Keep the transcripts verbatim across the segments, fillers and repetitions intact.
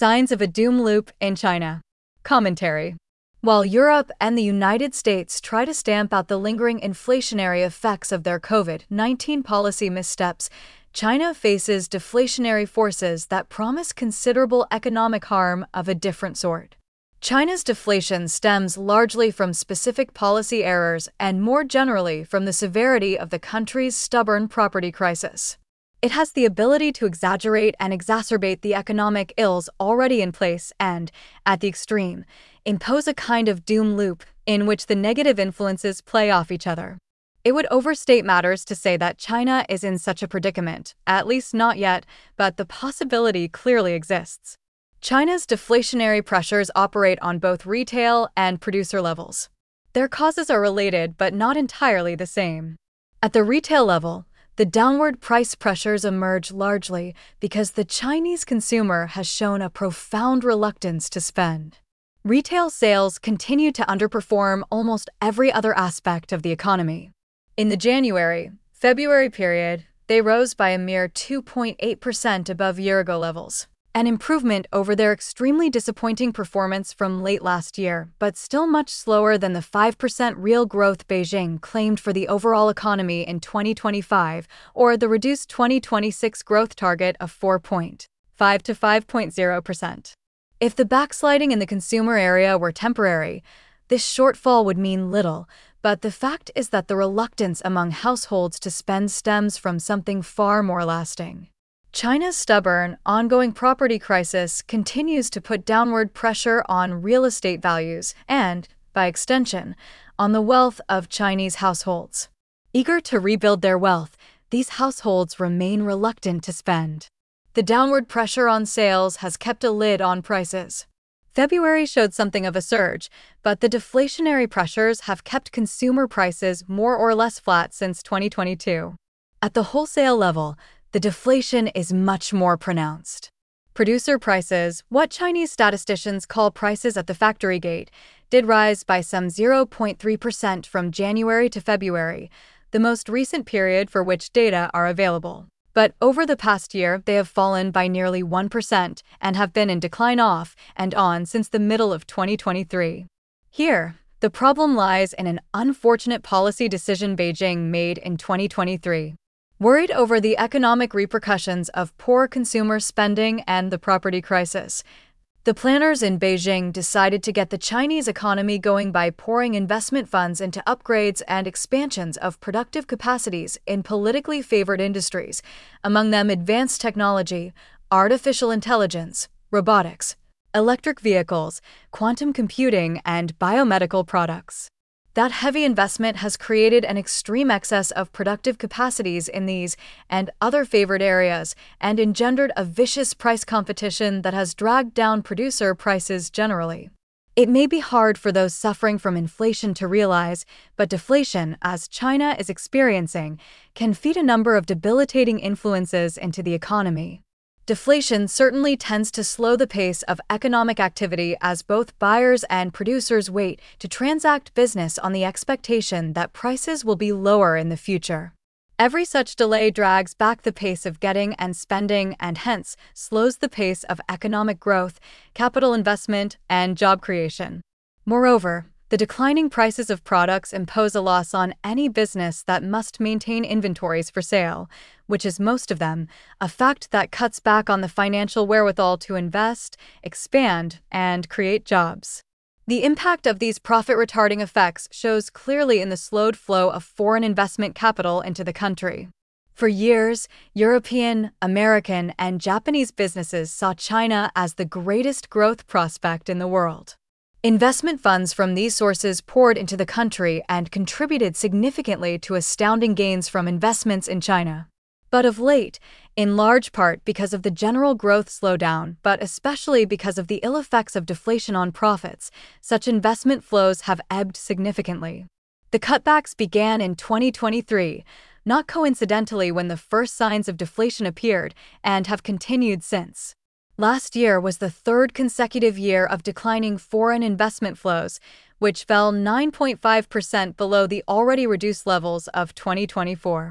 Signs of a doom loop in China. Commentary. While Europe and the United States try to stamp out the lingering inflationary effects of their COVID nineteen policy missteps, China faces deflationary forces that promise considerable economic harm of a different sort. China's deflation stems largely from specific policy errors and more generally from the severity of the country's stubborn property crisis. It has the ability to exaggerate and exacerbate the economic ills already in place and, at the extreme, impose a kind of doom loop in which the negative influences play off each other. It would overstate matters to say that China is in such a predicament, at least not yet, but the possibility clearly exists. China's deflationary pressures operate on both retail and producer levels. Their causes are related but not entirely the same. At the retail level, the downward price pressures emerge largely because the Chinese consumer has shown a profound reluctance to spend. Retail sales continue to underperform almost every other aspect of the economy. In the January-February period, they rose by a mere two point eight percent above year-ago levels, an improvement over their extremely disappointing performance from late last year, but still much slower than the five percent real growth Beijing claimed for the overall economy in twenty twenty-five, or the reduced twenty twenty-six growth target of four point five to five point zero percent. If the backsliding in the consumer area were temporary, this shortfall would mean little, but the fact is that the reluctance among households to spend stems from something far more lasting. China's stubborn, ongoing property crisis continues to put downward pressure on real estate values and, by extension, on the wealth of Chinese households. Eager to rebuild their wealth, these households remain reluctant to spend. The downward pressure on sales has kept a lid on prices. February showed something of a surge, but the deflationary pressures have kept consumer prices more or less flat since twenty twenty-two. At the wholesale level, the deflation is much more pronounced. Producer prices, what Chinese statisticians call prices at the factory gate, did rise by some zero point three percent from January to February, the most recent period for which data are available. But over the past year, they have fallen by nearly one percent and have been in decline off and on since the middle of twenty twenty-three. Here, the problem lies in an unfortunate policy decision Beijing made in twenty twenty-three. Worried over the economic repercussions of poor consumer spending and the property crisis, the planners in Beijing decided to get the Chinese economy going by pouring investment funds into upgrades and expansions of productive capacities in politically favored industries, among them advanced technology, artificial intelligence, robotics, electric vehicles, quantum computing, and biomedical products. That heavy investment has created an extreme excess of productive capacities in these and other favored areas and engendered a vicious price competition that has dragged down producer prices generally. It may be hard for those suffering from inflation to realize, but deflation, as China is experiencing, can feed a number of debilitating influences into the economy. Deflation certainly tends to slow the pace of economic activity as both buyers and producers wait to transact business on the expectation that prices will be lower in the future. Every such delay drags back the pace of getting and spending and hence slows the pace of economic growth, capital investment, and job creation. Moreover, the declining prices of products impose a loss on any business that must maintain inventories for sale, which is most of them, a fact that cuts back on the financial wherewithal to invest, expand, and create jobs. The impact of these profit-retarding effects shows clearly in the slowed flow of foreign investment capital into the country. For years, European, American, and Japanese businesses saw China as the greatest growth prospect in the world. Investment funds from these sources poured into the country and contributed significantly to astounding gains from investments in China. But of late, in large part because of the general growth slowdown, but especially because of the ill effects of deflation on profits, such investment flows have ebbed significantly. The cutbacks began in twenty twenty-three, not coincidentally when the first signs of deflation appeared, and have continued since. Last year was the third consecutive year of declining foreign investment flows, which fell nine point five percent below the already reduced levels of twenty twenty-four.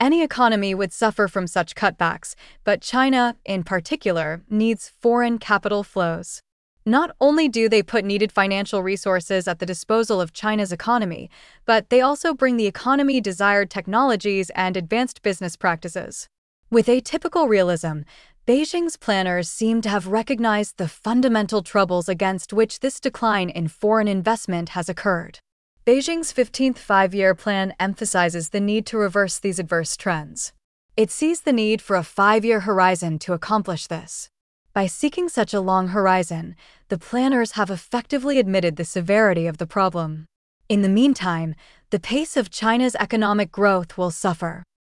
Any economy would suffer from such cutbacks, but China, in particular, needs foreign capital flows. Not only do they put needed financial resources at the disposal of China's economy, but they also bring the economy desired technologies and advanced business practices. With atypical realism, Beijing's planners seem to have recognized the fundamental troubles against which this decline in foreign investment has occurred. Beijing's fifteenth Five-Year Plan emphasizes the need to reverse these adverse trends. It sees the need for a five-year horizon to accomplish this. By seeking such a long horizon, the planners have effectively admitted the severity of the problem. In the meantime, the pace of China's economic growth will suffer.